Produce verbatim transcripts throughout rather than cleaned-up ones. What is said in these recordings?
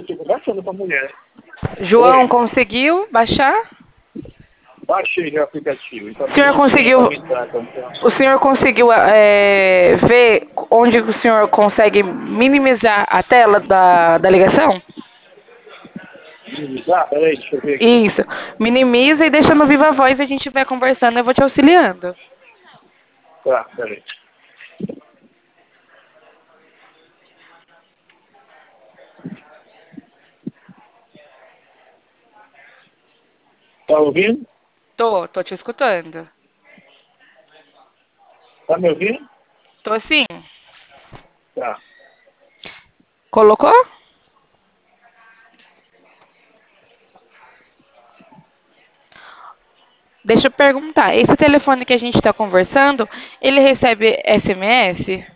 tô conversando com a mulher. João, Oi. conseguiu baixar? Baixei já o aplicativo. Então, O senhor nem senha conseguiu, pra me entrar, então, então. o senhor conseguiu é, ver onde o senhor consegue minimizar a tela da, da ligação? Minimizar? Peraí, deixa eu ver aqui. Isso. Minimiza e deixa no viva voz e a gente vai conversando, eu vou te auxiliando. Tá, peraí. Tá ouvindo? Tô, tô te escutando. Tá me ouvindo? Tô sim. Tá. Colocou? Deixa eu perguntar, esse telefone que a gente está conversando, ele recebe S M S?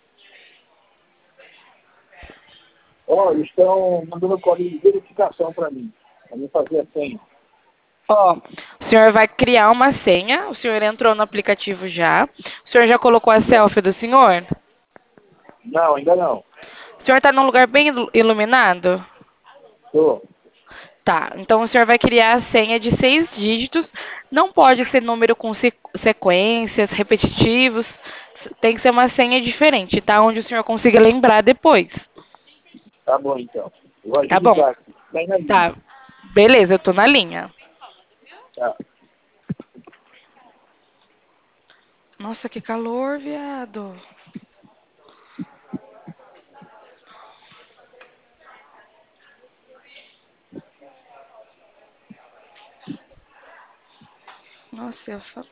Ó, eles estão mandando código de verificação pra mim. Pra mim fazer a senha. Ó, o senhor vai criar uma senha, o senhor entrou no aplicativo já, o senhor já colocou a selfie do senhor? Não, ainda não. O senhor está num lugar bem ilu- iluminado? Tô. Tá, então o senhor vai criar a senha de seis dígitos, não pode ser número com se- sequências, repetitivos, tem que ser uma senha diferente, tá? Onde o senhor consiga lembrar depois. Tá bom, então. Eu vou Tá bom? agilizar aqui. Tá aí na linha. Tá. Beleza, eu tô na linha. Tá. Nossa, que calor, viado. Nossa, eu só...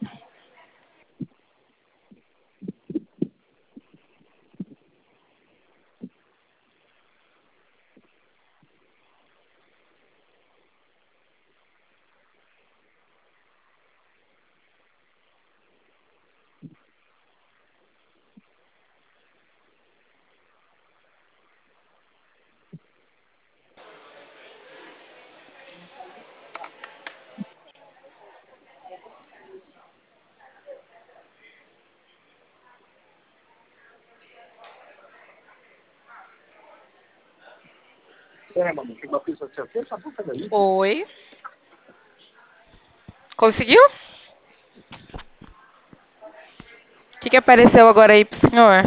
É, mano, tem uma pessoa que você sabe fazer isso? Oi. Conseguiu? O que, que apareceu agora aí pro senhor?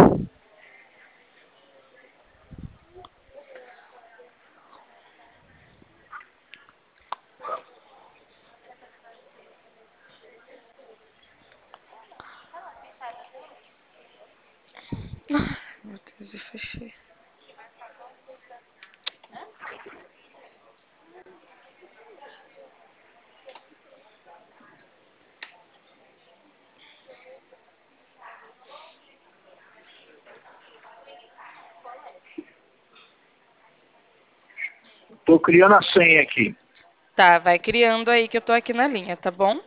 Ai, meu Deus, eu fechei. Tô criando a senha aqui. Tá, vai criando aí que eu tô aqui na linha, tá bom?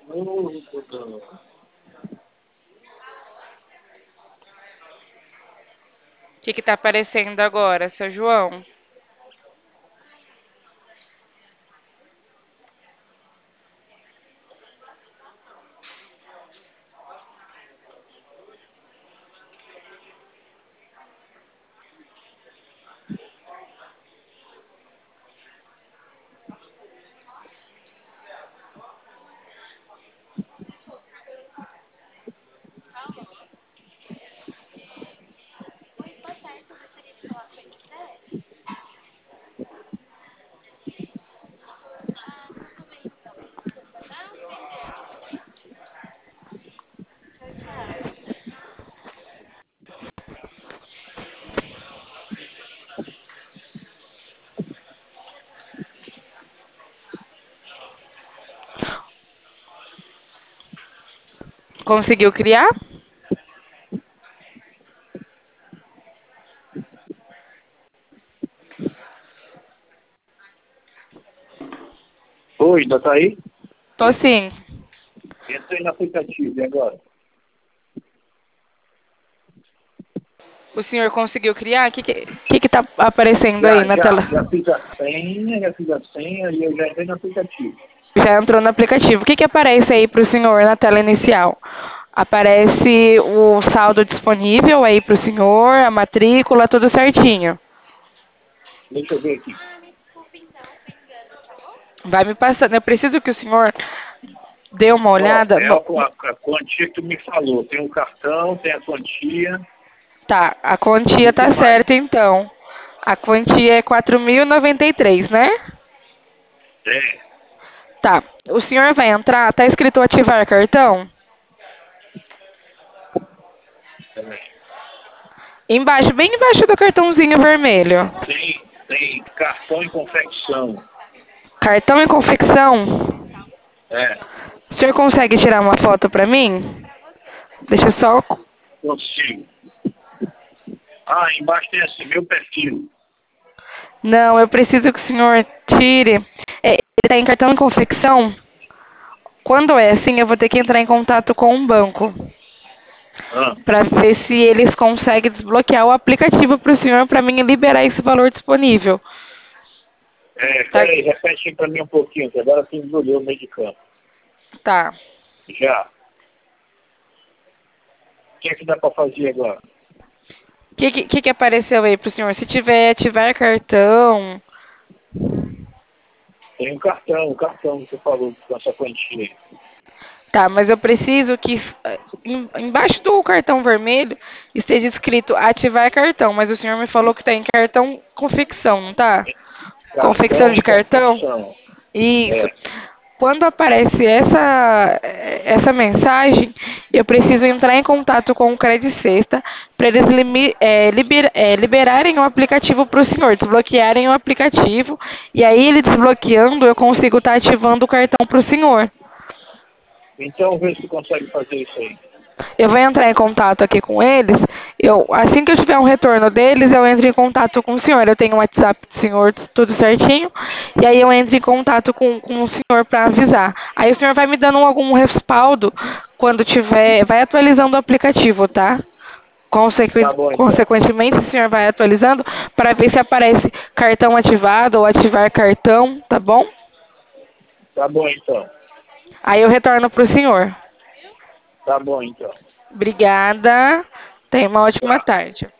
Ô, Dodô. O que que tá aparecendo agora, seu João? Conseguiu criar? Oi, ainda tá aí? Tô sim. Entrei no aplicativo, e agora? O senhor conseguiu criar? O que que, que que tá aparecendo aí Já, na já, tela? já fiz a senha, já fiz a senha e eu já entrei no aplicativo. Já entrou no aplicativo. O que que aparece aí pro senhor na tela inicial? Aparece o saldo disponível aí pro senhor, a matrícula, tudo certinho. Deixa eu ver aqui. Vai me passando. Eu preciso que o senhor dê uma Ó, olhada é a, no... a, a quantia que tu me falou. Tem o cartão, tem a quantia. Tá, a E quantia o que tá mais? certa então. A quantia é quatro mil e noventa e três, né? É. Tá. O senhor vai entrar, tá escrito ativar cartão? é. Embaixo, bem embaixo do cartãozinho vermelho. Tem, tem cartão em confecção. Cartão em confecção? É. O senhor consegue tirar uma foto pra mim? Deixa eu só... Consigo. Ah, embaixo tem assim, meu perfil. Não, eu preciso que o senhor tire. É, ele tá em cartão em confecção? Quando é assim, eu vou ter que entrar em contato com um banco Ah, para ver se eles conseguem desbloquear o aplicativo para o senhor para mim liberar esse valor disponível. é, Tá? peraí, repete para mim um pouquinho, que agora tem que escolher o meio de campo. Tá. Já. O que é que dá para fazer agora? O que, que, que apareceu aí pro senhor? Se tiver ativar cartão. Tem um cartão, o cartão que você falou com essa quantia. Tá, mas eu preciso que eh, em- embaixo do cartão vermelho esteja escrito ativar cartão. Mas o senhor me falou que tá em cartão confecção, não tá? Confecção Cartão de em cartão? confecção. Isso. É. Quando aparece essa, essa mensagem, eu preciso entrar em contato com o Credicesta para eles limi, é, liber, é, liberarem o aplicativo para o senhor, desbloquearem o aplicativo. E aí, ele desbloqueando, eu consigo estar ativando o cartão para o senhor. Então vê se tu consegue fazer isso aí. Eu vou entrar em contato aqui com eles. Eu, assim que eu tiver um retorno deles, eu entro em contato com o senhor. Eu tenho o WhatsApp do senhor, tudo certinho. E aí eu entro em contato com, com o senhor para avisar. Aí o senhor vai me dando algum respaldo quando tiver. Vai atualizando o aplicativo, tá? Consequ- Tá bom então. consequentemente, o senhor vai atualizando para ver se aparece cartão ativado ou ativar cartão, tá bom? Tá bom então. Aí eu retorno para o senhor. Tá bom então. Obrigada. Tenha uma ótima Tá. tarde.